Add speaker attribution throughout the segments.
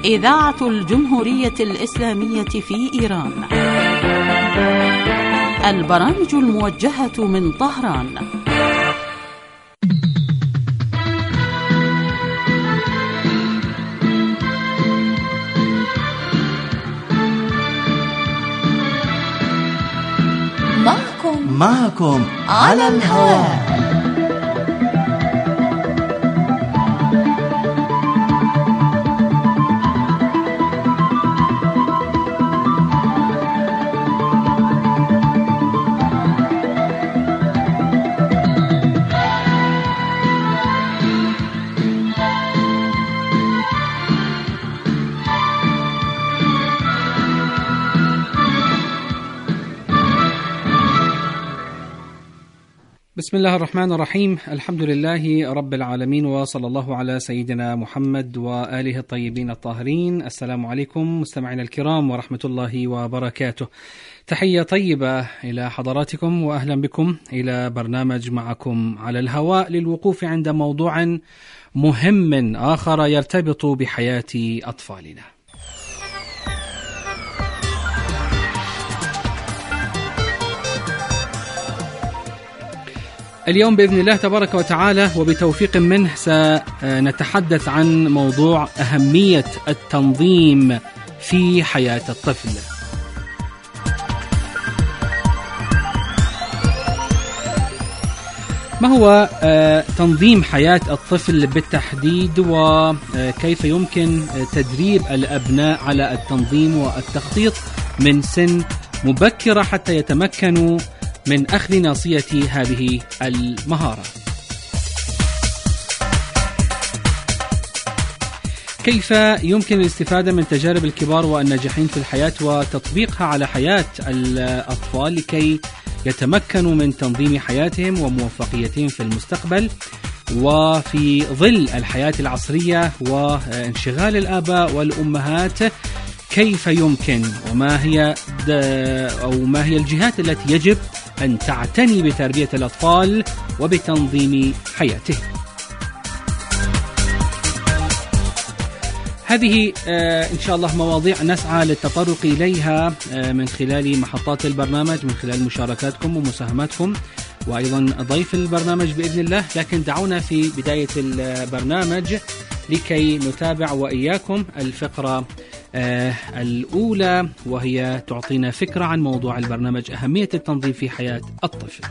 Speaker 1: إذاعة الجمهورية الإسلامية في إيران. البرامج الموجهة من طهران.
Speaker 2: معكم على الهواء.
Speaker 3: بسم الله الرحمن الرحيم. الحمد لله رب العالمين، وصلى الله على سيدنا محمد وآله الطيبين الطاهرين. السلام عليكم مستمعينا الكرام ورحمة الله وبركاته. تحية طيبة إلى حضراتكم وأهلا بكم إلى برنامج معكم على الهواء للوقوف عند موضوع مهم آخر يرتبط بحياة أطفالنا. اليوم بإذن الله تبارك وتعالى وبتوفيق منه سنتحدث عن موضوع أهمية التنظيم في حياة الطفل. ما هو تنظيم حياة الطفل بالتحديد، وكيف يمكن تدريب الأبناء على التنظيم والتخطيط من سن مبكرة حتى يتمكنوا من أخذ ناصية هذه المهارة؟ كيف يمكن الاستفادة من تجارب الكبار والناجحين في الحياة وتطبيقها على حياة الأطفال لكي يتمكنوا من تنظيم حياتهم وموفقيتهم في المستقبل؟ وفي ظل الحياة العصرية وانشغال الآباء والأمهات، كيف يمكن وما هي الجهات التي يجب أن تعتني بتربية الأطفال وبتنظيم حياتهم؟ هذه إن شاء الله مواضيع نسعى للتطرق إليها من خلال محطات البرنامج، من خلال مشاركاتكم ومساهماتكم، وأيضا ضيف البرنامج بإذن الله. لكن دعونا في بداية البرنامج لكي نتابع وإياكم الفقرة الأولى، وهي تعطينا فكرة عن موضوع البرنامج: أهمية التنظيم في حياة الطفل.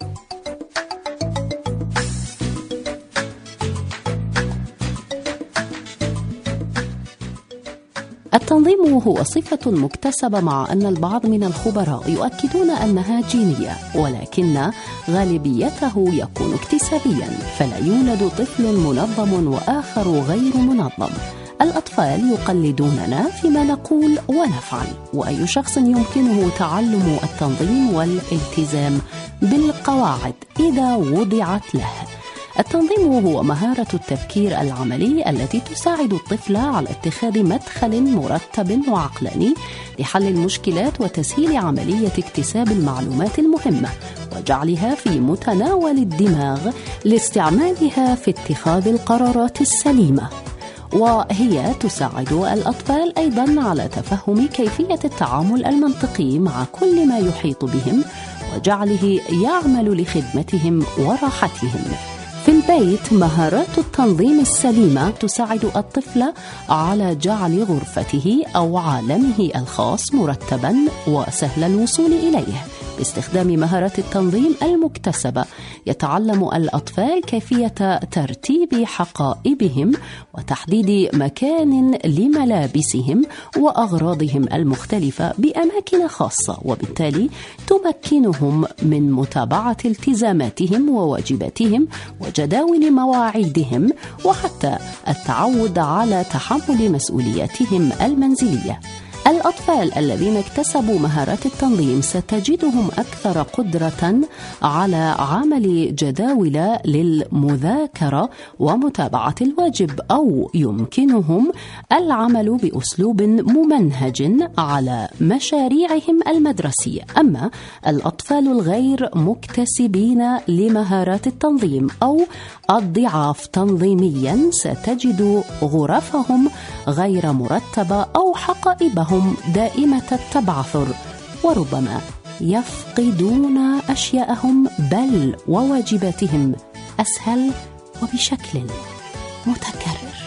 Speaker 4: التنظيم هو صفة مكتسبة، مع أن البعض من الخبراء يؤكدون أنها جينية، ولكن غالبيته يكون اكتسابيا، فلا يولد طفل منظم وآخر غير منظم. الأطفال يقلدوننا فيما نقول ونفعل، وأي شخص يمكنه تعلم التنظيم والالتزام بالقواعد إذا وضعت له. التنظيم هو مهارة التفكير العملي التي تساعد الطفل على اتخاذ مدخل مرتب وعقلاني لحل المشكلات وتسهيل عملية اكتساب المعلومات المهمة وجعلها في متناول الدماغ لاستعمالها في اتخاذ القرارات السليمة. وهي تساعد الأطفال أيضا على تفهم كيفية التعامل المنطقي مع كل ما يحيط بهم وجعله يعمل لخدمتهم وراحتهم. في البيت، مهارات التنظيم السليمة تساعد الطفل على جعل غرفته أو عالمه الخاص مرتبا وسهل الوصول إليه. باستخدام مهارات التنظيم المكتسبة يتعلم الأطفال كيفية ترتيب حقائبهم وتحديد مكان لملابسهم وأغراضهم المختلفة بأماكن خاصة، وبالتالي تمكنهم من متابعة التزاماتهم وواجباتهم وجداول مواعيدهم، وحتى التعود على تحمل مسؤولياتهم المنزلية. الأطفال الذين اكتسبوا مهارات التنظيم ستجدهم أكثر قدرة على عمل جداول للمذاكرة ومتابعة الواجب، أو يمكنهم العمل بأسلوب ممنهج على مشاريعهم المدرسية. أما الأطفال الغير مكتسبين لمهارات التنظيم أو الضعاف تنظيميا ستجد غرفهم غير مرتبة أو حقائبهم دائمة التبعثر، وربما يفقدون أشياءهم بل وواجباتهم أسهل وبشكل متكرر.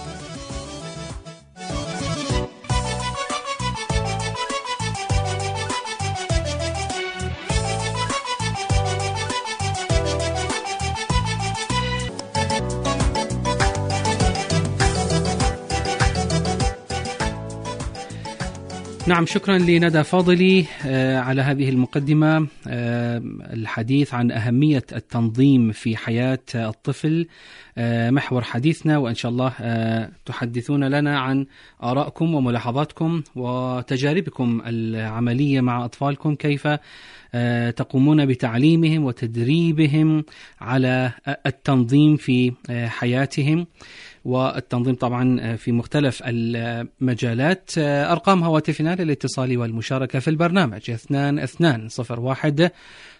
Speaker 3: نعم، شكرا لندى فاضلي على هذه المقدمة. الحديث عن أهمية التنظيم في حياة الطفل محور حديثنا، وإن شاء الله تحدثون لنا عن آرائكم وملاحظاتكم وتجاربكم العملية مع أطفالكم، كيف تقومون بتعليمهم وتدريبهم على التنظيم في حياتهم، والتنظيم طبعا في مختلف المجالات. أرقام هواتفنا للاتصال والمشاركة في البرنامج 2201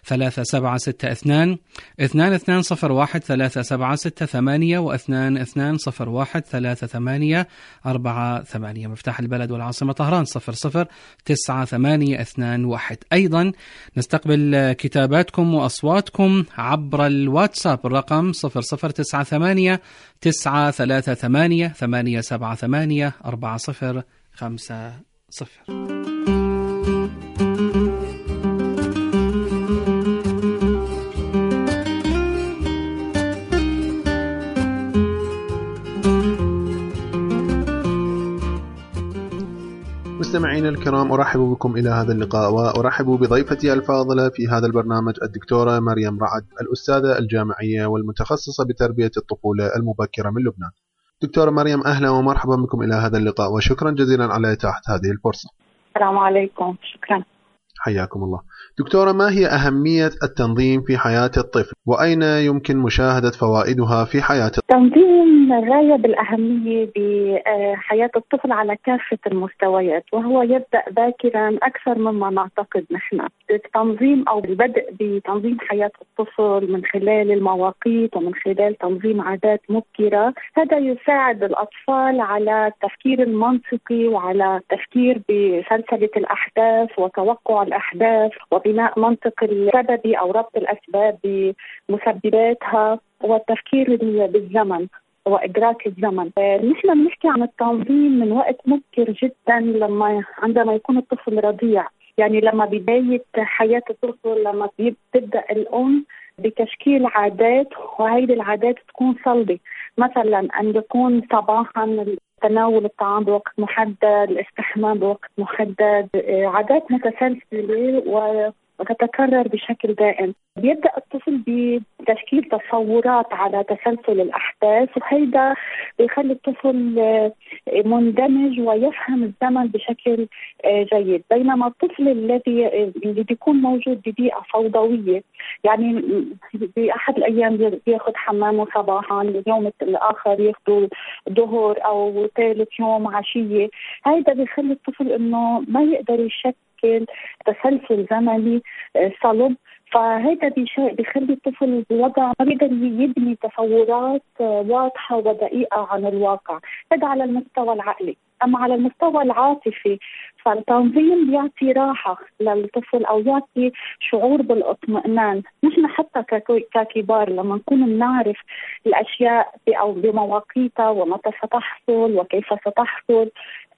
Speaker 3: 3762 2201 3768 و 2201 3848. مفتاح البلد والعاصمة طهران 009821. أيضا نستقبل كتاباتكم وأصواتكم عبر الواتساب، الرقم 0098 938 878 4050.
Speaker 5: مستمعينا الكرام، أرحب بكم إلى هذا اللقاء، وأرحب بضيفتي الفاضلة في هذا البرنامج الدكتورة مريم رعد، الأستاذة الجامعية والمتخصصة بتربية الطفولة المبكرة من لبنان. دكتورة مريم، أهلا ومرحبا بكم إلى هذا اللقاء، وشكرا جزيلا على إتاحة هذه الفرصة.
Speaker 6: السلام عليكم. شكرا.
Speaker 5: حياكم الله. دكتورة، ما هي أهمية التنظيم في حياة الطفل، وأين يمكن مشاهدة فوائدها في حياة الطفل؟
Speaker 6: تنظيم غاية بالأهمية بحياة الطفل على كافة المستويات، وهو يبدأ باكرا أكثر مما نعتقد نحن. التنظيم أو البدء بتنظيم حياة الطفل من خلال المواقيت ومن خلال تنظيم عادات مبكرة، هذا يساعد الأطفال على التفكير المنطقي وعلى التفكير بسلسلة الأحداث وتوقع الأحداث وبناء منطق السبب أو ربط الأسباب بمسبباتها والتفكير بالزمن وإدراك الزمن. نحن بنحكي عن التنظيم من وقت مبكر جدا، عندما يكون الطفل رضيع، يعني لما بداية حياة الطفل، لما تبدأ الأم بتشكيل عادات، وهذه العادات تكون صلبة، مثلا أن يكون صباحا تناول الطعام بوقت محدد، الاستحمام بوقت محدد، عادات متسلسلة وتتكرر بشكل دائم. بيبدأ الطفل بتشكيل تصورات على تسلسل الأحداث، وهيدا بيخلي الطفل مندمج ويفهم الزمن بشكل جيد. بينما الطفل اللي بيكون موجود ببيئة فوضوية، يعني بأحد الأيام بياخد حمامه صباحا، اليوم الآخر ياخده ظهر أو ثالث يوم عشية، هيدا بيخلي الطفل إنه ما يقدر يشكل تسلسل زمني صلب، فهذا بيخلي الطفل بوضع ما بيقدر يبني تصورات واضحة ودقيقة عن الواقع. هذا على المستوى العقلي. أما على المستوى العاطفي، فالتنظيم بيعطي راحة للطفل أو يعطي شعور بالاطمئنان. نحن حتى ككبار لما نكون بنعرف الأشياء أو بمواقيتها ومتى ستحصل وكيف ستحصل،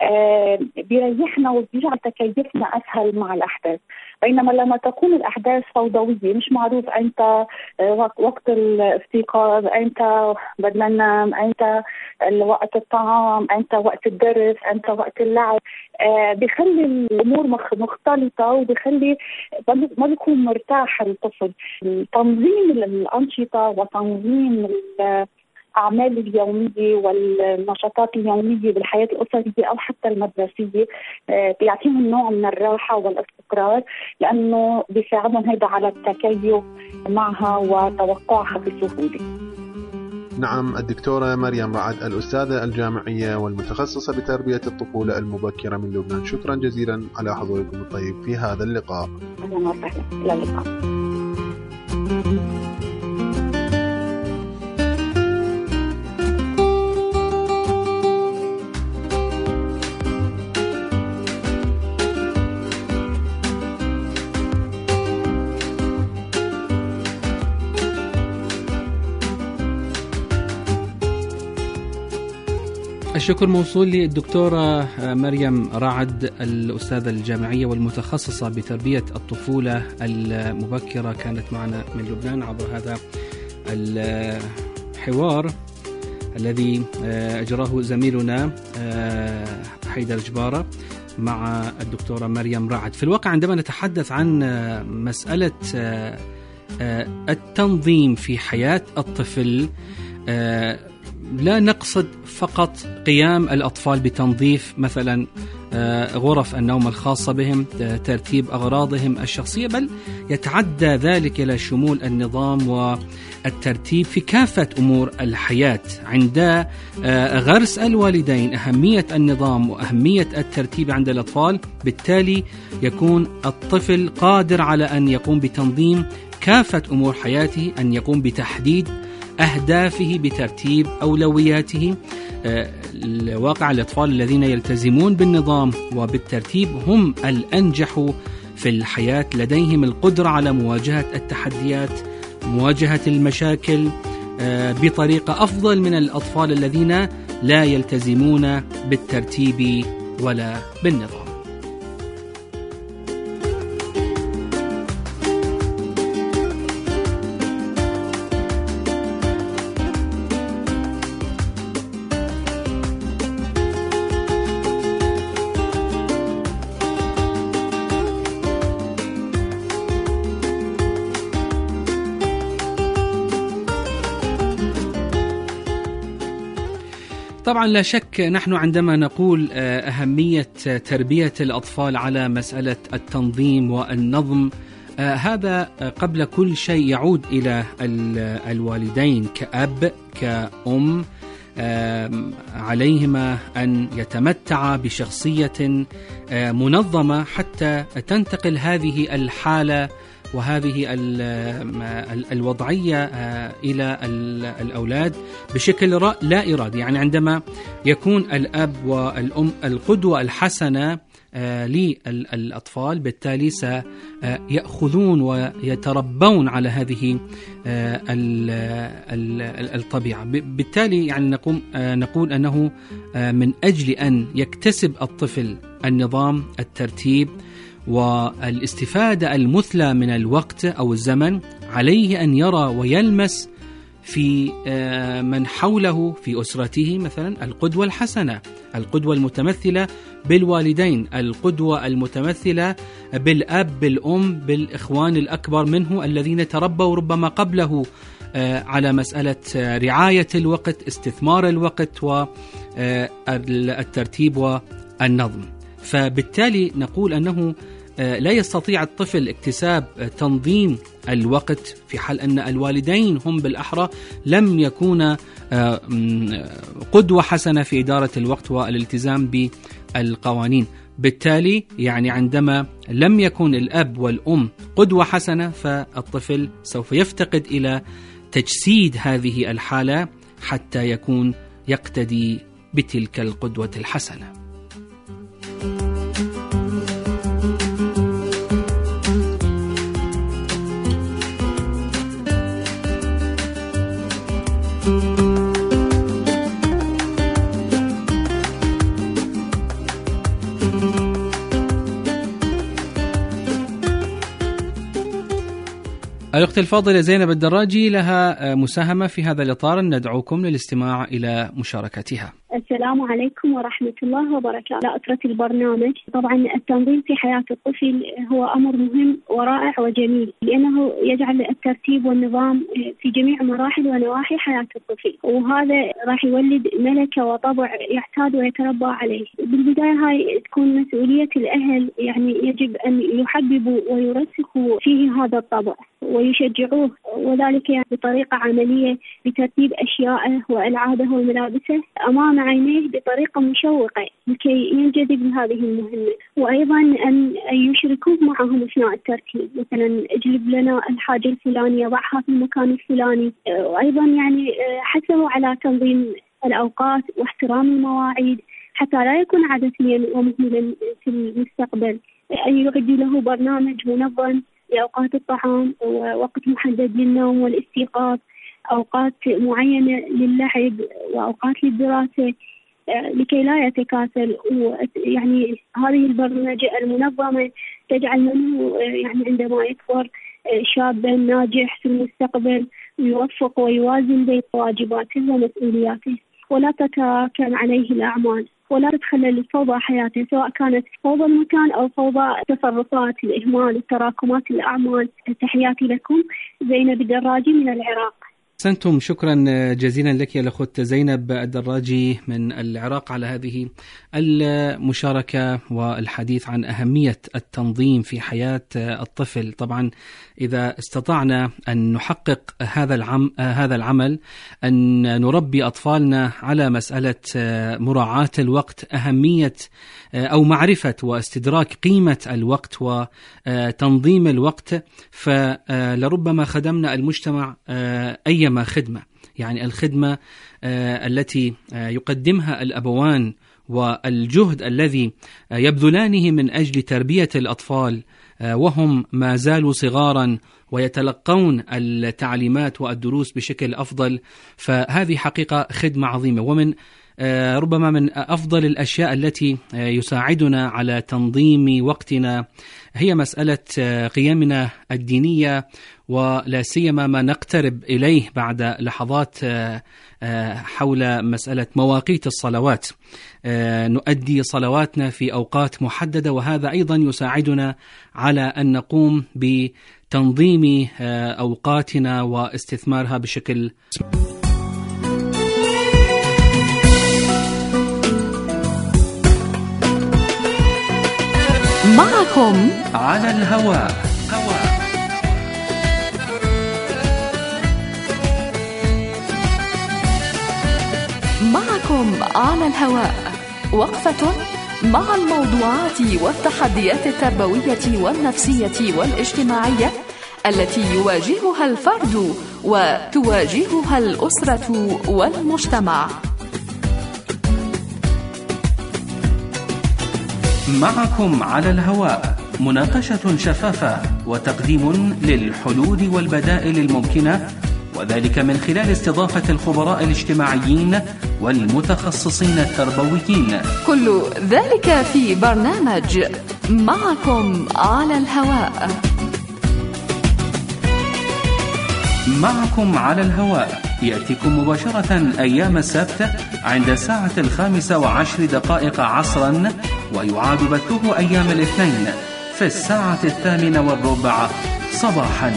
Speaker 6: بيريحنا وبيجعل تكيفنا أسهل مع الأحداث. بينما لما تكون الأحداث فوضوية، مش معروف أنت وقت الاستيقاظ، أنت بدنا ننام، أنت وقت الطعام، أنت وقت الدرس، أنت وقت اللعب، بيخلي الأمور مختلطة وبيخلي ما بيكون مرتاح الطفل. تنظيم الأنشطة وتنظيم الأعمال اليومية والنشاطات اليومية بالحياة الأسرية أو حتى المدرسية، بيعطيهم نوع من الراحة والاستقرار، لأنه بيساعدهم هذا على التكيف معها وتوقعها بسهولة.
Speaker 5: نعم، الدكتورة مريم رعد الأستاذة الجامعية والمتخصصة بتربية الطفولة المبكرة من لبنان، شكرا جزيلا على حضوركم الطيب في هذا اللقاء.
Speaker 6: أهلا وسهلا، إلى اللقاء.
Speaker 3: الشكر موصول للدكتورة مريم رعد الأستاذة الجامعية والمتخصصة بتربية الطفولة المبكرة، كانت معنا من لبنان عبر هذا الحوار الذي أجراه زميلنا حيدر جبارة مع الدكتورة مريم رعد. في الواقع عندما نتحدث عن مسألة التنظيم في حياة الطفل، لا نقصد فقط قيام الأطفال بتنظيف مثلا غرف النوم الخاصة بهم، ترتيب أغراضهم الشخصية، بل يتعدى ذلك إلى شمول النظام والترتيب في كافة أمور الحياة. عند غرس الوالدين أهمية النظام وأهمية الترتيب عند الأطفال، بالتالي يكون الطفل قادر على أن يقوم بتنظيم كافة أمور حياته، أن يقوم بتحديد أهدافه بترتيب أولوياته. الواقع الأطفال الذين يلتزمون بالنظام وبالترتيب هم الأنجح في الحياة، لديهم القدرة على مواجهة التحديات، مواجهة المشاكل بطريقة أفضل من الأطفال الذين لا يلتزمون بالترتيب ولا بالنظام. طبعا لا شك نحن عندما نقول أهمية تربية الأطفال على مسألة التنظيم والنظم، هذا قبل كل شيء يعود إلى الوالدين كأب كأم. عليهما أن يتمتعا بشخصية منظمة حتى تنتقل هذه الحالة وهذه الوضعية إلى الأولاد بشكل لا إرادي. يعني عندما يكون الأب والأم القدوة الحسنة للأطفال، بالتالي سيأخذون ويتربون على هذه الطبيعة. بالتالي يعني نقول أنه من أجل أن يكتسب الطفل النظام، الترتيب والاستفادة المثلى من الوقت أو الزمن، عليه أن يرى ويلمس في من حوله في أسرته مثلا القدوة الحسنة، القدوة المتمثلة بالوالدين، القدوة المتمثلة بالأب بالأم بالإخوان الأكبر منه الذين تربوا ربما قبله على مسألة رعاية الوقت، استثمار الوقت والترتيب والنظم. فبالتالي نقول أنه لا يستطيع الطفل اكتساب تنظيم الوقت في حال أن الوالدين هم بالأحرى لم يكونا قدوة حسنة في إدارة الوقت والالتزام بالقوانين. بالتالي يعني عندما لم يكن الأب والأم قدوة حسنة، فالطفل سوف يفتقد إلى تجسيد هذه الحالة حتى يكون يقتدي بتلك القدوة الحسنة. الأخت الفاضلة زينب الدراجي لها مساهمة في هذا الإطار، ندعوكم للاستماع إلى مشاركتها.
Speaker 7: السلام عليكم ورحمة الله وبركاته. أسرة البرنامج، طبعا التنظيم في حياة الطفل هو أمر مهم ورائع وجميل، لأنه يجعل الترتيب والنظام في جميع مراحل ونواحي حياة الطفل، وهذا راح يولد ملكة وطبع يعتاد ويتربى عليه. بالبداية هاي تكون مسؤولية الأهل، يعني يجب أن يحببوا ويرسخوا فيه هذا الطبع ويشجعوه، وذلك يعني بطريقة عملية بترتيب أشيائه وألعابه وملابسه أمام عينيه بطريقة مشوقة لكي ينجذب لهذه المهمة. وأيضا أن يشركوه معهم أثناء الترتيب، مثلا اجلب لنا الحاجة الفلانية، ضعها في المكان الفلاني. وأيضا يعني حثوا على تنظيم الأوقات واحترام المواعيد حتى لا يكون عبثيا ومهملا في المستقبل. أن يعد له برنامج منظم لأوقات الطعام، ووقت محدد للنوم والاستيقاظ، أوقات معينة للعب وأوقات للدراسة، لكي لا يتكاسل. يعني هذه البرمجة المنظمة تجعل منه يعني عندما يكبر شابا ناجح في المستقبل، يوفق ويوازن بين واجباته ومسؤولياته، ولا تتراكم عليه الأعمال، ولا تتخلل الفوضى حياته، سواء كانت فوضى المكان أو فوضى التصرفات، الإهمال، التراكمات الأعمال. تحياتي لكم، زينب الدراجي من العراق.
Speaker 3: أحسنتم، شكرا جزيلا لك يا الأخت زينب الدراجي من العراق على هذه المشاركة والحديث عن أهمية التنظيم في حياة الطفل. طبعا إذا استطعنا أن نحقق هذا العمل، أن نربي أطفالنا على مسألة مراعاة الوقت، أهمية أو معرفة واستدراك قيمة الوقت وتنظيم الوقت، فلربما خدمنا المجتمع أيما خدمة. يعني الخدمة التي يقدمها الأبوان والجهد الذي يبذلانه من أجل تربية الأطفال وهم ما زالوا صغارا ويتلقون التعليمات والدروس بشكل أفضل، فهذه حقيقة خدمة عظيمة. ومن ربما من أفضل الأشياء التي يساعدنا على تنظيم وقتنا هي مسألة قيمنا الدينية، ولا سيما ما نقترب إليه بعد لحظات حول مسألة مواقيت الصلوات. نؤدي صلواتنا في أوقات محددة، وهذا أيضا يساعدنا على أن نقوم بتنظيم أوقاتنا واستثمارها بشكل
Speaker 2: معكم
Speaker 3: على الهواء.
Speaker 2: معكم على الهواء، وقفة مع الموضوعات والتحديات التربوية والنفسية والاجتماعية التي يواجهها الفرد وتواجهها الأسرة والمجتمع.
Speaker 3: معكم على الهواء، مناقشة شفافة وتقديم للحلول والبدائل الممكنة، وذلك من خلال استضافة الخبراء الاجتماعيين والمتخصصين التربويين.
Speaker 2: كل ذلك في برنامج معكم على الهواء.
Speaker 3: معكم على الهواء يأتيكم مباشرة أيام السبت عند ساعة 5:10 عصرا، ويعاد بثه أيام الاثنين في الساعة 8:15 صباحا.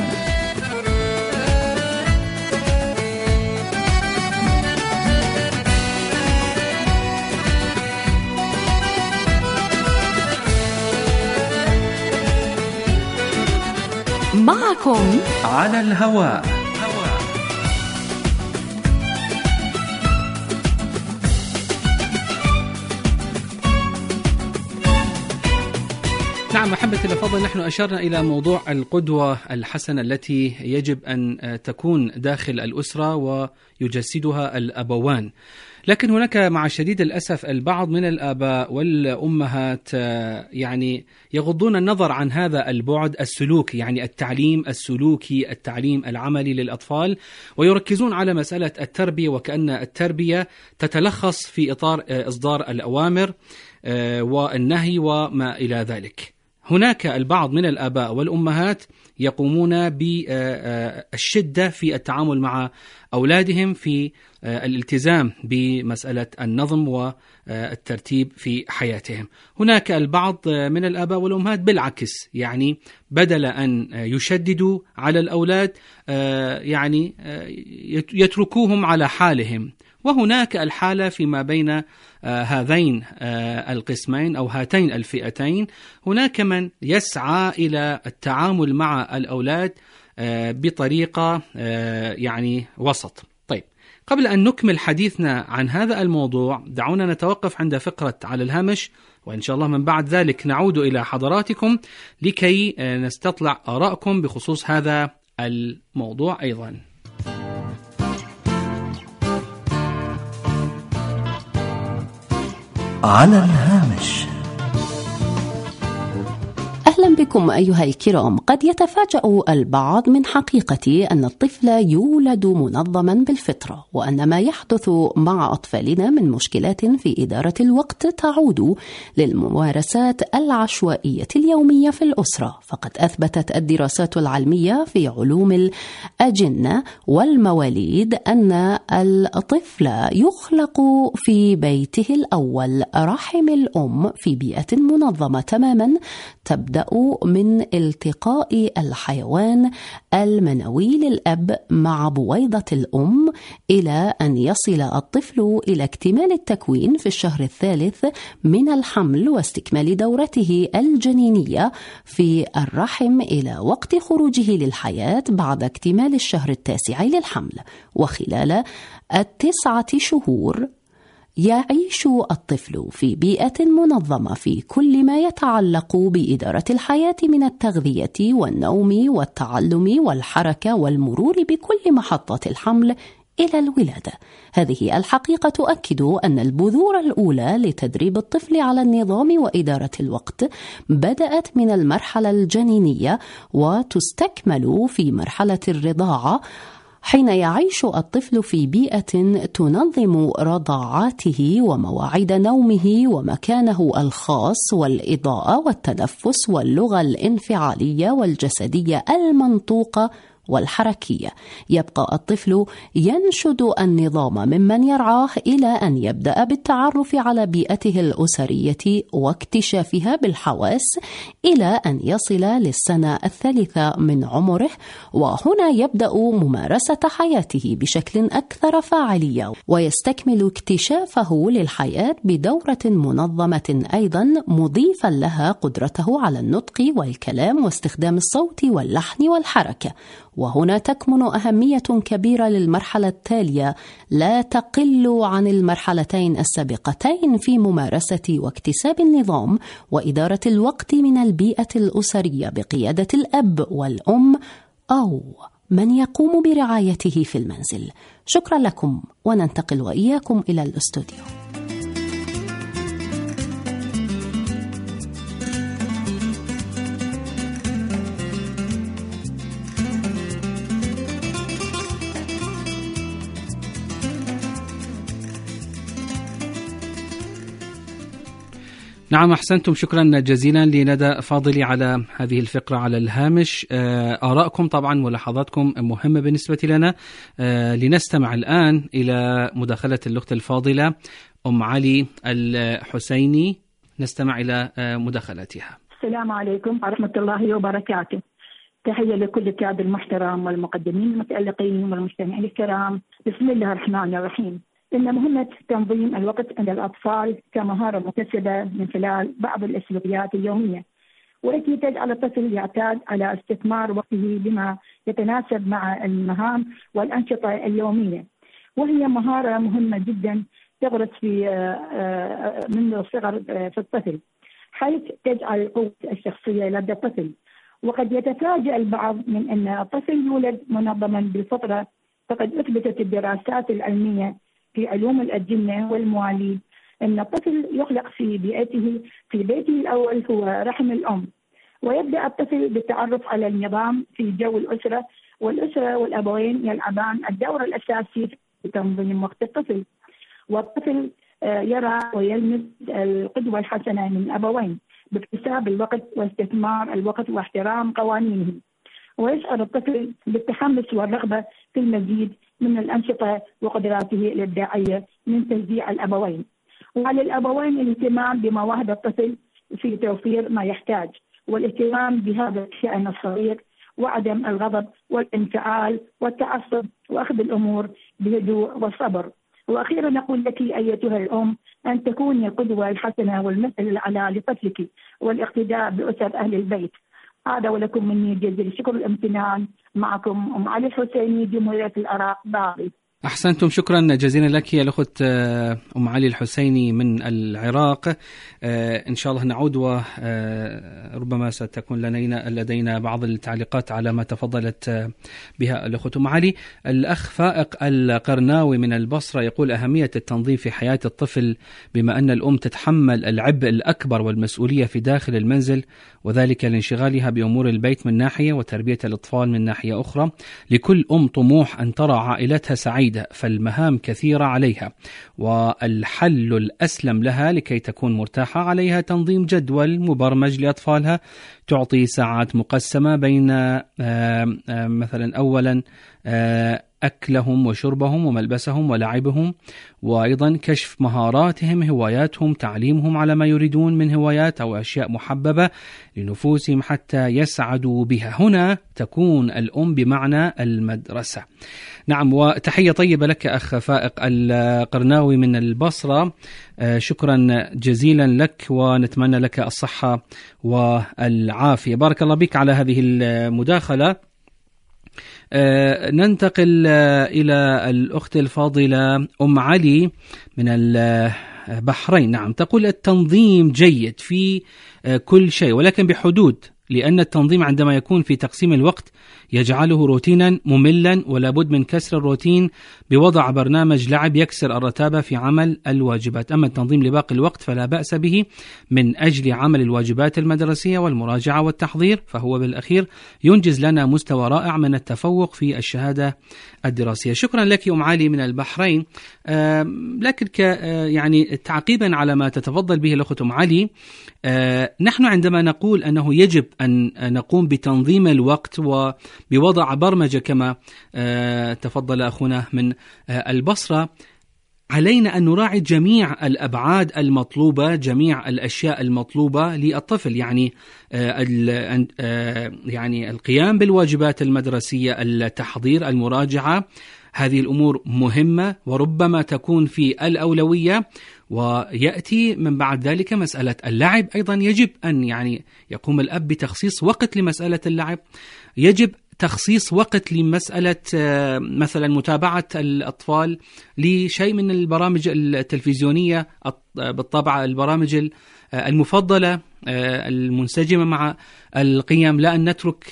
Speaker 2: معكم
Speaker 3: على الهواء. نعم أحبتي الأفاضل، نحن أشرنا إلى موضوع القدوة الحسنة التي يجب أن تكون داخل الأسرة ويجسدها الأبوان. لكن هناك مع شديد الأسف البعض من الآباء والأمهات يعني يغضون النظر عن هذا البعد السلوكي، يعني التعليم السلوكي، التعليم العملي للأطفال، ويركزون على مسألة التربية، وكأن التربية تتلخص في إطار إصدار الأوامر والنهي وما إلى ذلك. هناك البعض من الآباء والأمهات يقومون بالشدة في التعامل مع أولادهم في الالتزام بمسألة النظم والترتيب في حياتهم. هناك البعض من الآباء والأمهات بالعكس، يعني بدل أن يشددوا على الأولاد يعني يتركوهم على حالهم. وهناك الحالة فيما بين هذين القسمين أو هاتين الفئتين، هناك من يسعى إلى التعامل مع الأولاد بطريقة يعني وسط. طيب، قبل أن نكمل حديثنا عن هذا الموضوع دعونا نتوقف عند فقرة على الهامش، وإن شاء الله من بعد ذلك نعود إلى حضراتكم لكي نستطلع آراءكم بخصوص هذا الموضوع أيضا.
Speaker 8: على الهامش.
Speaker 4: أهلا بكم أيها الكرام. قد يتفاجأ البعض من حقيقة أن الطفل يولد منظما بالفطرة، وأن ما يحدث مع أطفالنا من مشكلات في إدارة الوقت تعود للممارسات العشوائية اليومية في الأسرة. فقد أثبتت الدراسات العلمية في علوم الأجنة والمواليد أن الطفل يخلق في بيته الأول رحم الأم في بيئة منظمة تماما، تبدأ من التقاء الحيوان المنوي للأب مع بويضة الأم إلى أن يصل الطفل إلى اكتمال التكوين في الشهر الثالث من الحمل واستكمال دورته الجنينية في الرحم إلى وقت خروجه للحياة بعد اكتمال الشهر التاسع للحمل. وخلال 9 شهور يعيش الطفل في بيئة منظمة في كل ما يتعلق بإدارة الحياة من التغذية والنوم والتعلم والحركة والمرور بكل محطات الحمل إلى الولادة. هذه الحقيقة تؤكد أن البذور الأولى لتدريب الطفل على النظام وإدارة الوقت بدأت من المرحلة الجنينية وتستكمل في مرحلة الرضاعة، حين يعيش الطفل في بيئة تنظم رضاعاته ومواعيد نومه ومكانه الخاص والإضاءة والتنفس واللغة الانفعالية والجسدية المنطوقة والحركية. يبقى الطفل ينشد النظام ممن يرعاه إلى أن يبدأ بالتعرف على بيئته الأسرية واكتشافها بالحواس إلى أن يصل للسنة 3 من عمره، وهنا يبدأ ممارسة حياته بشكل أكثر فاعلية ويستكمل اكتشافه للحياة بدورة منظمة أيضا، مضيفا لها قدرته على النطق والكلام واستخدام الصوت واللحن والحركة. وهنا تكمن أهمية كبيرة للمرحلة التالية لا تقل عن المرحلتين السابقتين في ممارسة واكتساب النظام وإدارة الوقت من البيئة الأسرية بقيادة الأب والأم أو من يقوم برعايته في المنزل. شكرا لكم، وننتقل وإياكم إلى الاستوديو.
Speaker 3: نعم، أحسنتم. شكرا جزيلا لندى فاضلي على هذه الفقرة على الهامش. آراءكم طبعا ملاحظاتكم مهمة بالنسبة لنا. لنستمع الآن إلى مداخلة الأخت الفاضلة أم علي الحسيني. نستمع إلى مداخلتها.
Speaker 9: السلام عليكم ورحمة الله وبركاته. تحية لكل الكادر المحترم والمقدمين المتألقين والمستمعين الكرام. بسم الله الرحمن الرحيم. إن مهمة تنظيم الوقت عند الأطفال كمهارة مكتسبة من خلال بعض الأسلوبيات اليومية، والتي تجعل الطفل يعتاد على استثمار وقته بما يتناسب مع المهام والأنشطة اليومية، وهي مهارة مهمة جدا تغرس منذ الصغر في الطفل، حيث تجعل قوة الشخصية لدى الطفل. وقد يتفاجأ البعض من أن الطفل يولد منظما بالفطرة، فقد أثبتت الدراسات العلمية في علوم الأجنة والمواليد أن الطفل يخلق في بيته الأول هو رحم الأم، ويبدأ الطفل بالتعرف على النظام في جو الأسرة، والأسرة والأبوين يلعبان الدور الأساسي في تنظيم وقت الطفل. والطفل يرى ويلمس القدوة الحسنة من الأبوين، باكتساب الوقت واستثمار الوقت واحترام قوانينه، ويشعر الطفل بالتحمس والرغبة في المزيد من الأنشطة وقدراته الإبداعية من تشجيع الأبوين. وعلى الأبوين الاهتمام بمواهب الطفل في توفير ما يحتاج، والاهتمام بهذا الشأن الصغير، وعدم الغضب والانفعال والتعصب، وأخذ الأمور بهدوء والصبر. وأخيرا نقول لك أيتها الأم أن تكوني القدوة الحسنة والمثل الأعلى لطفلك والاقتداء بأسر أهل البيت. هذا ولكم مني جزيل الشكر والامتنان. معكم أم علي الحسيني، جمهورية العراق، باغي.
Speaker 3: أحسنتم، شكرا جزيلا لك يا الأخت أم علي الحسيني من العراق. إن شاء الله نعود وربما ستكون لدينا بعض التعليقات على ما تفضلت بها الأخت أم علي. الأخ فائق القرناوي من البصرة يقول: أهمية التنظيم في حياة الطفل، بما أن الأم تتحمل العبء الأكبر والمسؤولية في داخل المنزل، وذلك لانشغالها بأمور البيت من ناحية وتربية الأطفال من ناحية أخرى. لكل أم طموح أن ترى عائلتها سعيدة، فالمهام كثيرة عليها، والحل الأسلم لها لكي تكون مرتاحة عليها تنظيم جدول مبرمج لأطفالها، تعطي ساعات مقسمة بين مثلا أولا أكلهم وشربهم وملبسهم ولعبهم، وأيضا كشف مهاراتهم، هواياتهم، تعليمهم على ما يريدون من هوايات أو أشياء محببة لنفوسهم حتى يسعدوا بها. هنا تكون الأم بمعنى المدرسة. نعم، وتحية طيبة لك أخ فائق القرناوي من البصرة. شكرا جزيلا لك، ونتمنى لك الصحة والعافية. بارك الله بك على هذه المداخلة. ننتقل إلى الأخت الفاضلة أم علي من البحرين. نعم، تقول: التنظيم جيد في كل شيء ولكن بحدود، لأن التنظيم عندما يكون في تقسيم الوقت يجعله روتينا مملا، ولا بد من كسر الروتين بوضع برنامج لعب يكسر الرتابة في عمل الواجبات. أما التنظيم لباقي الوقت فلا بأس به من أجل عمل الواجبات المدرسية والمراجعة والتحضير، فهو بالأخير ينجز لنا مستوى رائع من التفوق في الشهادة الدراسية. شكرا لك أم علي من البحرين. لكن يعني تعقيبا على ما تتفضل به الأخت أم علي، نحن عندما نقول أنه يجب أن نقوم بتنظيم الوقت وبوضع برمجة كما تفضل أخونا من البصرة، علينا أن نراعي جميع الأبعاد المطلوبة، جميع الأشياء المطلوبة للطفل، يعني القيام بالواجبات المدرسية، التحضير، المراجعة. هذه الأمور مهمة وربما تكون في الأولوية، ويأتي من بعد ذلك مسألة اللعب. أيضا يجب أن يقوم الأب بتخصيص وقت لمسألة اللعب، يجب تخصيص وقت لمسألة مثلا متابعة الأطفال لشيء من البرامج التلفزيونية، بالطبع البرامج المفضلة المنسجمة مع القيم، لا أن نترك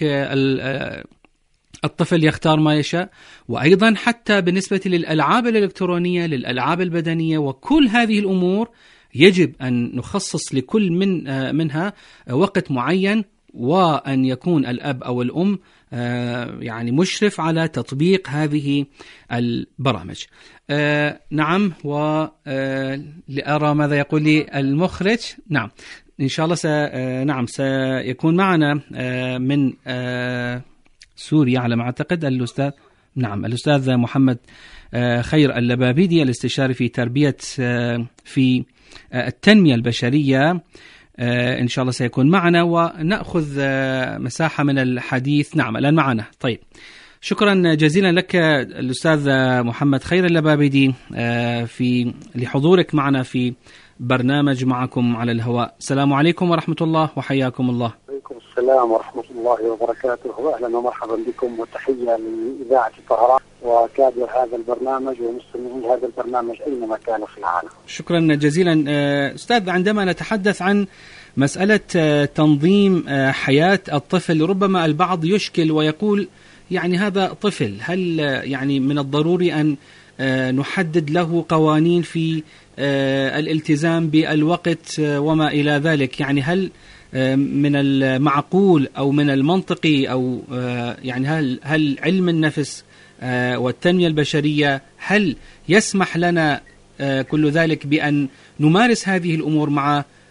Speaker 3: الطفل يختار ما يشاء. وأيضا حتى بالنسبة للألعاب الإلكترونية، للألعاب البدنية، وكل هذه الأمور يجب أن نخصص لكل منها وقت معين، وأن يكون الأب أو الأم مشرف على تطبيق هذه البرامج. نعم، ولأرى ماذا يقول لي المخرج. نعم، إن شاء الله سيكون معنا من سوريا على ما أعتقد الأستاذ محمد خير اللبابيدي، الاستشاري في تربية في التنمية البشرية. إن شاء الله سيكون معنا ونأخذ مساحة من الحديث. نعم، الآن معنا. طيب، شكرا جزيلا لك الأستاذ محمد خير اللبابيدي لحضورك معنا في برنامج معكم على الهواء. السلام عليكم ورحمة الله وحياكم الله.
Speaker 10: وعليكم السلام ورحمة الله وبركاته، وأهلا ومرحبا بكم، وتحية لإذاعة طهران وكادر هذا البرنامج ومستمعي هذا البرنامج أينما كانوا في العالم.
Speaker 3: شكرا جزيلا أستاذ. عندما نتحدث عن مسألة تنظيم حياة الطفل، ربما البعض يشكل ويقول هذا طفل، هل من الضروري أن نحدد له قوانين في الالتزام بالوقت وما إلى ذلك؟ هل من المعقول أو من المنطقي أو هل علم النفس والتنمية البشرية هل يسمح لنا كل ذلك بأن نمارس هذه الأمور مع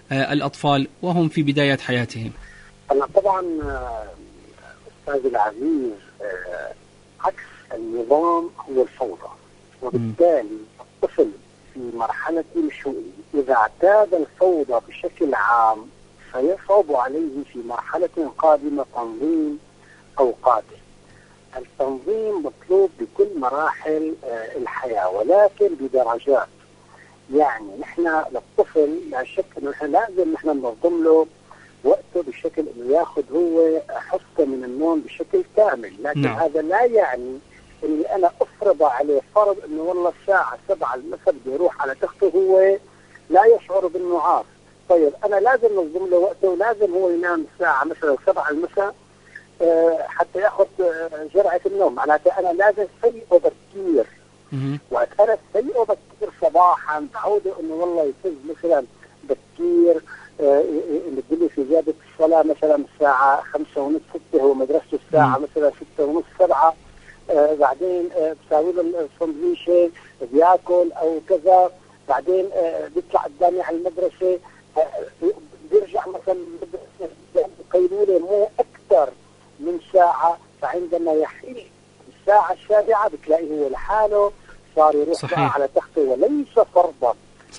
Speaker 3: الأطفال وهم في بداية حياتهم؟
Speaker 10: أنا طبعا أستاذ العزيز عكس النظام هو الفوضى، وبالتالي الطفل في مرحلة الشؤم إذا اعتاد الفوضى بشكل عام سيصعب عليه في مرحلة قادمة تنظيم أوقاته. التنظيم مطلوب بكل مراحل الحياة ولكن بدرجات. يعني نحن للطفل لا شك أنه نحن لازم ننظم له وقته بشكل أنه يأخذ هو حصة من النوم بشكل كامل، لكن هذا لا يعني أني أنا أفرض عليه فرض أنه والله الساعة 7 المساء بده يروح على تخته هو لا يشعر بالنعاس. طيب أنا لازم ننظم له وقته ولازم هو ينام الساعة مثلا 7 المساء حتى يأخذ جرعة النوم. معناته أنا لازم سيئه بكير، وقت أنا سيئه بكير صباحا تعوده أنه والله يفز مثلا بكير، ندله في زيادة الصلاة مثلا الساعة 5:30 6، هو مدرسته الساعة مثلا 6:30 7، بعدين بساوي له السندويشة بياكل أو كذا، بعدين بيطلع قدامي على المدرسة، بيرجع مثلا قيلولة مو أكثر من ساعة، فعندما يحيل الساعة 7 بتلاقيه هو لحاله صار يروح على تخته وليس فرضا.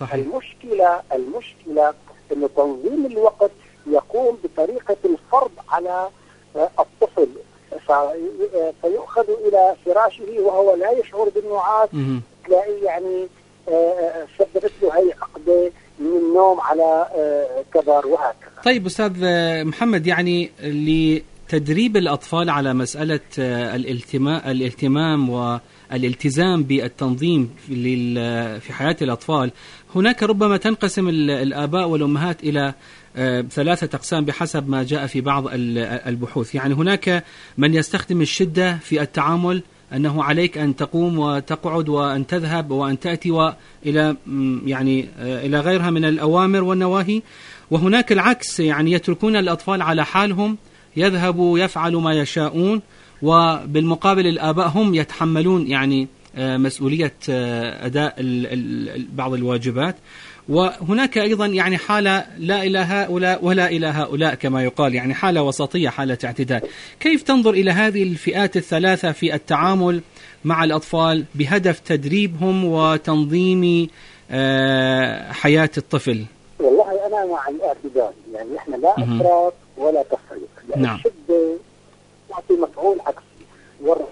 Speaker 10: المشكلة إنه تنظيم الوقت يقوم بطريقة الفرض على الطفل، فيؤخذ إلى فراشه وهو لا يشعر بالنعاس، تلاقيه يعني سببت له هي عقدة من النوم على كبر وهكذا.
Speaker 3: طيب أستاذ محمد، يعني لتدريب الأطفال على مسألة الاهتمام والالتزام بالتنظيم في حياة الأطفال، هناك ربما تنقسم الآباء والأمهات إلى 3 أقسام بحسب ما جاء في بعض البحوث. يعني هناك من يستخدم الشدة في التعامل، أنه عليك أن تقوم وتقعد وأن تذهب وأن تأتي وإلى يعني إلى غيرها من الأوامر والنواهي، وهناك العكس، يعني يتركون الأطفال على حالهم يذهبوا يفعلوا ما يشاءون، وبالمقابل الآباء هم يتحملون يعني مسؤولية أداء بعض الواجبات. وهناك أيضا يعني حالة لا إلى هؤلاء ولا إلى هؤلاء كما يقال، يعني حالة وسطية، حالة اعتدال. كيف تنظر إلى هذه الفئات الثلاثة في التعامل مع الأطفال بهدف تدريبهم وتنظيم حياة الطفل؟
Speaker 10: والله أنا مع الاعتدال، يعني إحنا لا إفراط ولا تفريط، يعني الشدة يعطي مفعول عكسي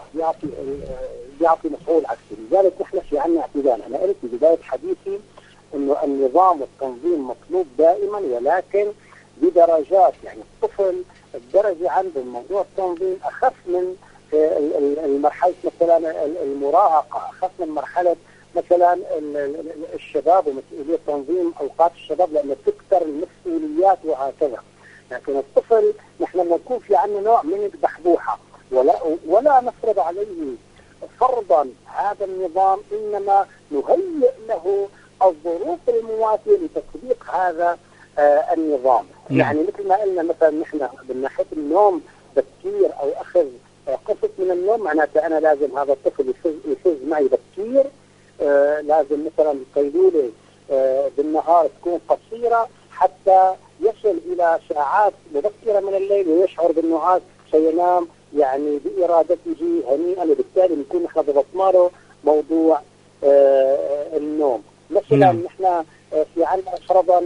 Speaker 10: يعطي مفعول عكسي، لذلك نحن في عنا اعتدال. أنا قلت في بداية حديثي إنه النظام والتنظيم مطلوب دائما ولكن بدرجات. يعني الطفل الدرجة عنده موضوع التنظيم أخف من المرحلة مثلا المراهقة، أخف من مرحلة مثلا الشباب ومسؤولية تنظيم أوقات الشباب لأنه تكثر المسؤوليات وهكذا. لكن الطفل نحن نكون في عنا نوع من البحبوحة ولا نفرض عليه فرضا هذا النظام، إنما نهيئ له الظروف المواتية لتطبيق هذا النظام. يعني مثل ما قلنا مثلا نحن من ناحية النوم بكير أو أخذ قسط من النوم، معناته أنا لازم هذا الطفل يفز معي بكير، لازم مثلا القيلولة بالنهار تكون قصيرة حتى يصل إلى ساعات مبكرة من الليل ويشعر بالنعاس سينام يعني بإرادته هنيئا، وبالتالي نكون نحن ضبطنا له موضوع النوم. مثلا نحن في عندنا فرضا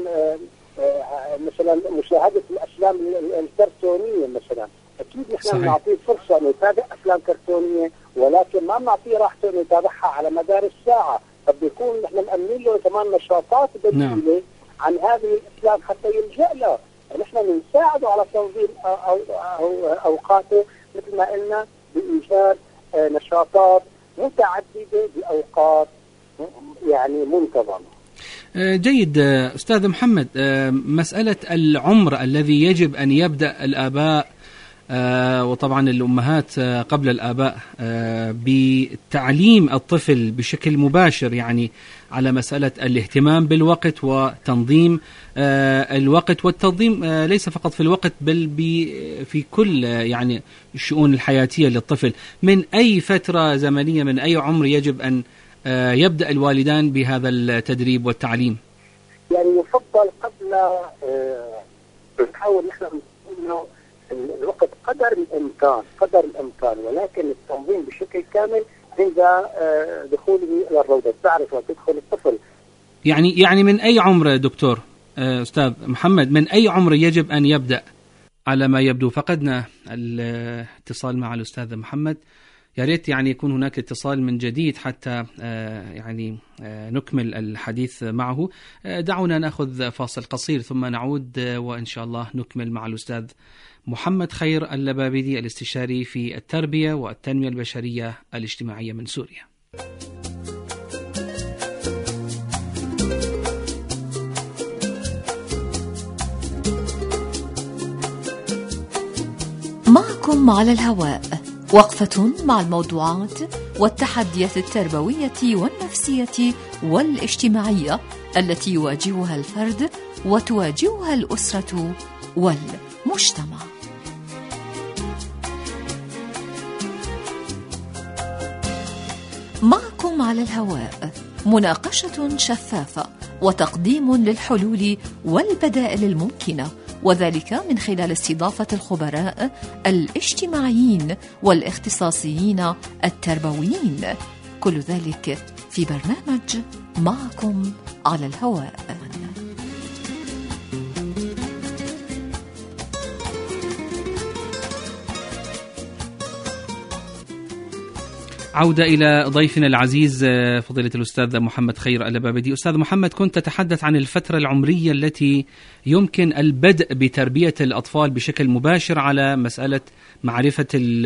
Speaker 10: مثلا مشاهدة الأفلام الكرتونية مثلا، أكيد نحن نعطيه فرصة أن يتابع أفلام كرتونية، ولكن ما نعطيه راحته أن يتابعها على مدار الساعة، فبيكون نحن مأمنين له كمان نشاطات بديلة عن هذه الأفلام حتى يلجأ لها. نحن نساعده على تنظيم أوقاته مثل ما قلنا بإيجاد نشاطات متعددة بأوقات يعني منتظمة.
Speaker 3: جيد أستاذ محمد، مسألة العمر الذي يجب أن يبدأ الآباء وطبعا الأمهات قبل الآباء بتعليم الطفل بشكل مباشر، يعني على مسألة الاهتمام بالوقت وتنظيم الوقت، والتنظيم ليس فقط في الوقت بل في كل يعني الشؤون الحياتية للطفل. من أي فترة زمنية، من أي عمر يجب أن يبدأ الوالدان بهذا التدريب والتعليم؟
Speaker 10: يعني يفضل قبل نحاول نحن انه الوقت قدر الامكان، ولكن التنظيم بشكل كامل عند دخوله الى الروضه. تعرف تدخل الطفل
Speaker 3: يعني من اي عمر دكتور استاذ محمد، من اي عمر يجب ان يبدا؟ على ما يبدو فقدنا الاتصال مع الاستاذ محمد، يا ريت يعني يكون هناك اتصال من جديد حتى يعني نكمل الحديث معه. دعونا نأخذ فاصل قصير ثم نعود وإن شاء الله نكمل مع الأستاذ محمد خير اللبابدي الاستشاري في التربية والتنمية البشرية الاجتماعية من سوريا.
Speaker 2: معكم على الهواء، وقفة مع الموضوعات والتحديات التربوية والنفسية والاجتماعية التي يواجهها الفرد وتواجهها الأسرة والمجتمع. معكم على الهواء مناقشة شفافة وتقديم للحلول والبدائل الممكنة، وذلك من خلال استضافة الخبراء الاجتماعيين والاختصاصيين التربويين، كل ذلك في برنامج معكم على الهواء.
Speaker 3: عودة إلى ضيفنا العزيز فضيلة الأستاذ محمد خير اللبابدي. أستاذ محمد، كنت تتحدث عن الفترة العمرية التي يمكن البدء بتربية الأطفال بشكل مباشر على مسألة معرفة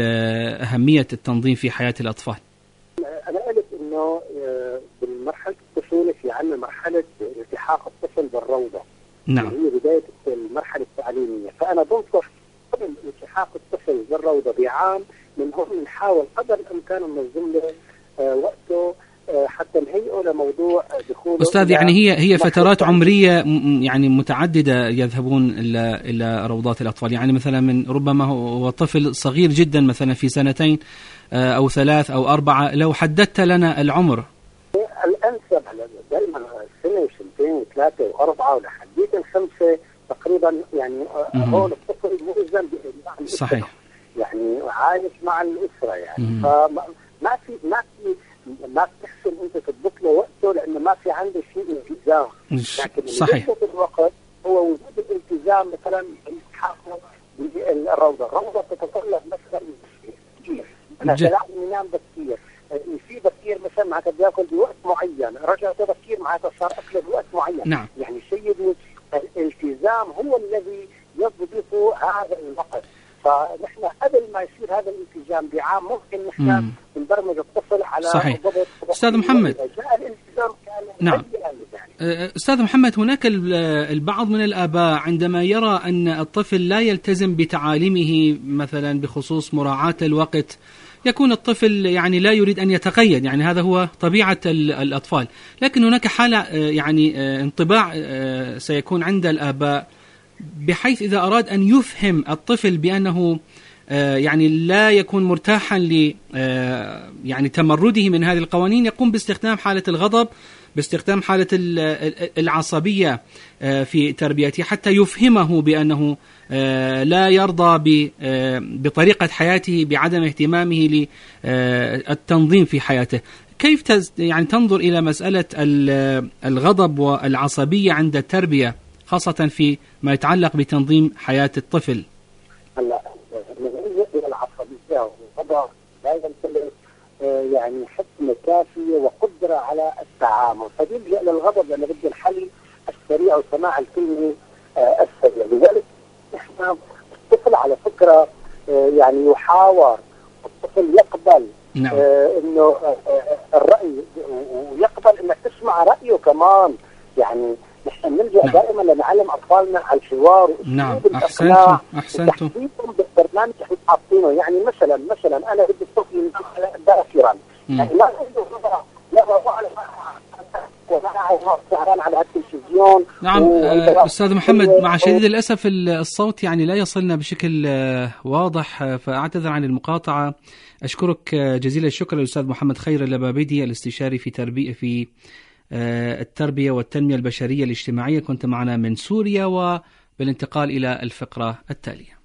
Speaker 3: أهمية التنظيم في حياة الأطفال.
Speaker 10: أنا قلت إنه بالمرحلة الطفولة في عنا مرحلة التحاق الطفل بالروضة.
Speaker 3: نعم.
Speaker 10: هي بداية المرحلة التعليمية، فأنا بنصح قبل التحاق الطفل بالروضة بعام من هون نحاول قدر الامكان ننظم له وقته حتى نهيئه لموضوع دخوله.
Speaker 3: استاذ، يعني هي فترات عمريه يعني متعدده يذهبون الى روضات الاطفال، يعني مثلا من ربما هو طفل صغير جدا مثلا في 2 أو 3 أو 4، لو حددت لنا العمر.
Speaker 10: الانسب دائما 1 2 3 و4 ولحديت 5 تقريبا، يعني هون الطفل ملزم
Speaker 3: صحيح،
Speaker 10: يعني عايش مع الأسرة، يعني فما في ما بتحسن أنت تضبط له وقته لأنه ما في عنده شيء التزام. لكن
Speaker 3: صحيح.
Speaker 10: الوقت هو وجود الالتزام، مثلا التحاقه بالروضة تتطلب مثلا كثير، أنا لازم ينام بكير، في بكير مثلا معناتها بياكل بوقت معين، رجعت بكير معناتها صار أكله بوقت معين.
Speaker 3: نعم.
Speaker 10: يعني سيدي الالتزام هو الذي يضبط هذا الوقت. فنحن قبل ما يصير هذا الالتزام بعام ممكن نحن نبرمج الطفل على
Speaker 3: صحيح.
Speaker 10: ضبط.
Speaker 3: أستاذ محمد،
Speaker 10: جاء الالتزام كان
Speaker 3: نعم. أستاذ محمد، هناك البعض من الآباء عندما يرى أن الطفل لا يلتزم بتعاليمه مثلا بخصوص مراعاة الوقت، يكون الطفل يعني لا يريد أن يتقيد، يعني هذا هو طبيعة الأطفال، لكن هناك حالة يعني انطباع سيكون عند الآباء بحيث إذا أراد أن يفهم الطفل بأنه يعني لا يكون مرتاحا ل يعني تمرده من هذه القوانين، يقوم باستخدام حالة الغضب، باستخدام حالة العصبية في تربيته حتى يفهمه بأنه لا يرضى بطريقة حياته، بعدم اهتمامه للتنظيم في حياته. كيف يعني تنظر إلى مسألة الغضب والعصبية عند التربية، خاصة في ما يتعلق بتنظيم حياة الطفل؟
Speaker 10: هلا نرجع إلى العصبية والغضب، لازم يعني حكمة كافية وقدرة على التعامل، فبيلجأ للغضب لأنه بده الحل السريع وسماع الكلمة السريع. لذلك نحن الطفل على فكرة يعني يحاور، الطفل يقبل
Speaker 3: نعم.
Speaker 10: إنه الرأي، ويقبل إنك تسمع رأيه كمان. يعني نحن نلجأ
Speaker 3: نعم.
Speaker 10: دائما لنعلم أطفالنا على الحوار
Speaker 3: نعم.
Speaker 10: الإقناع
Speaker 3: أحسنتم.
Speaker 10: تحديثهم بالبرنامج اللي حاطينه. يعني مثلا أنا بدي الطفل ينام باكرا، يعني ما عنده خبرة، لا على على التلفزيون.
Speaker 3: نعم. أستاذ محمد، مع شديد الأسف الصوت يعني لا يصلنا بشكل واضح، فأعتذر عن المقاطعة. أشكرك جزيل الشكر الأستاذ محمد خير اللبابدي الاستشاري في التربية والتنمية البشرية الاجتماعية. كنت معنا من سوريا، وبالانتقال إلى الفقرة التالية.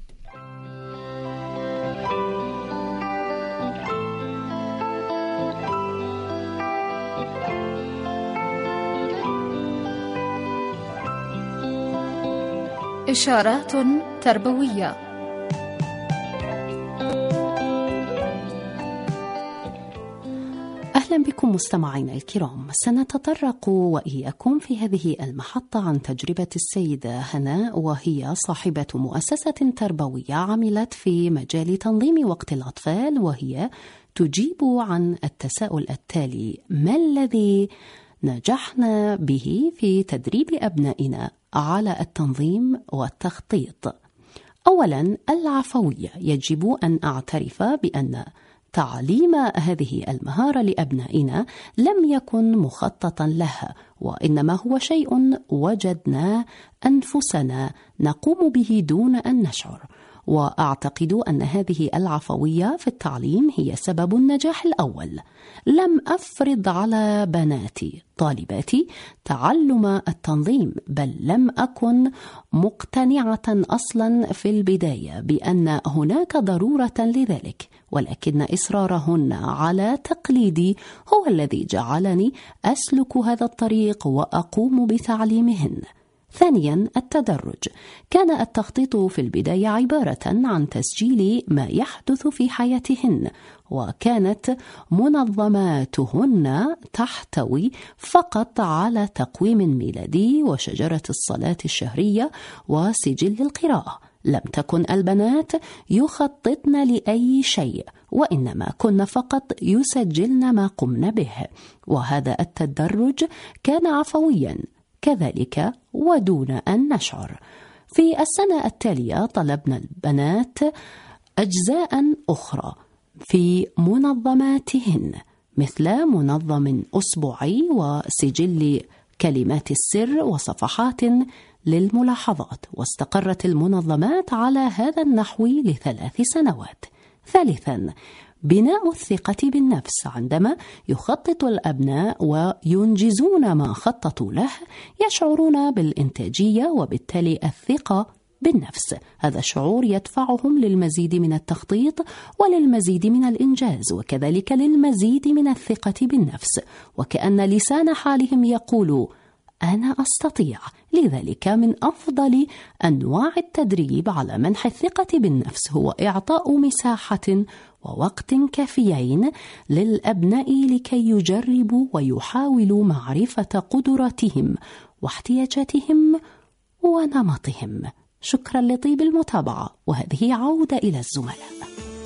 Speaker 2: إشارات تربوية.
Speaker 4: أهلا بكم مستمعينا الكرام. سنتطرق وإياكم في هذه المحطة عن تجربة السيدة هناء، وهي صاحبة مؤسسة تربوية عملت في مجال تنظيم وقت الأطفال، وهي تجيب عن التساؤل التالي: ما الذي نجحنا به في تدريب أبنائنا على التنظيم والتخطيط؟ أولا، العفوية. يجب أن أعترف بأن تعليم هذه المهارة لأبنائنا لم يكن مخططا لها، وإنما هو شيء وجدنا أنفسنا نقوم به دون أن نشعر. وأعتقد أن هذه العفوية في التعليم هي سبب النجاح الأول. لم أفرض على بناتي طالباتي تعلم التنظيم، بل لم أكن مقتنعة أصلا في البداية بأن هناك ضرورة لذلك، ولكن إصرارهن على تقليدي هو الذي جعلني أسلك هذا الطريق وأقوم بتعليمهن. ثانيا، التدرج. كان التخطيط في البداية عبارة عن تسجيل ما يحدث في حياتهن، وكانت منظماتهن تحتوي فقط على تقويم ميلادي وشجرة الصلاة الشهرية وسجل القراءة. لم تكن البنات يخططن لأي شيء، وإنما كن فقط يسجلن ما قمن به، وهذا التدرج كان عفويا كذلك ودون أن نشعر. في السنة التالية طلبنا البنات أجزاء أخرى في منظماتهن، مثل منظم أسبوعي وسجل كلمات السر وصفحات للملاحظات، واستقرت المنظمات على هذا النحو ل3 سنوات. ثالثا، بناء الثقة بالنفس. عندما يخطط الأبناء وينجزون ما خططوا له يشعرون بالإنتاجية وبالتالي الثقة بالنفس. هذا الشعور يدفعهم للمزيد من التخطيط وللمزيد من الإنجاز، وكذلك للمزيد من الثقة بالنفس، وكأن لسان حالهم يقول أنا أستطيع. لذلك من أفضل أنواع التدريب على منح الثقة بالنفس هو إعطاء مساحة ووقت كافيين للأبناء لكي يجربوا ويحاولوا معرفة قدراتهم واحتياجاتهم ونمطهم. شكرا لطيب المتابعة، وهذه عودة إلى الزملاء.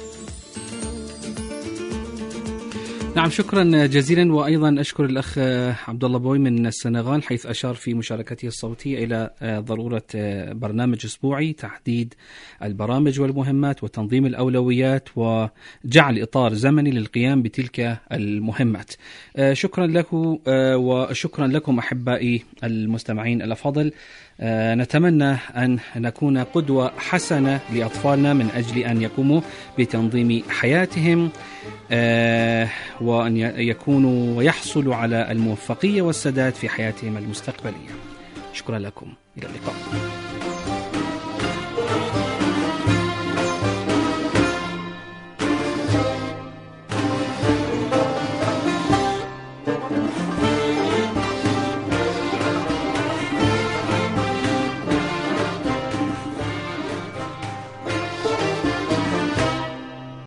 Speaker 3: نعم، شكرا جزيلا. وأيضا أشكر الأخ عبد الله بوي من السنغال، حيث أشار في مشاركته الصوتية إلى ضرورة برنامج أسبوعي، تحديد البرامج والمهمات وتنظيم الأولويات وجعل إطار زمني للقيام بتلك المهمات. شكرا له وشكرا لكم أحبائي المستمعين الأفاضل. نتمنى أن نكون قدوة حسنة لأطفالنا من أجل أن يقوموا بتنظيم حياتهم، وأن يكونوا ويحصلوا على الموفقية والسداد في حياتهم المستقبلية. شكرا لكم، إلى اللقاء.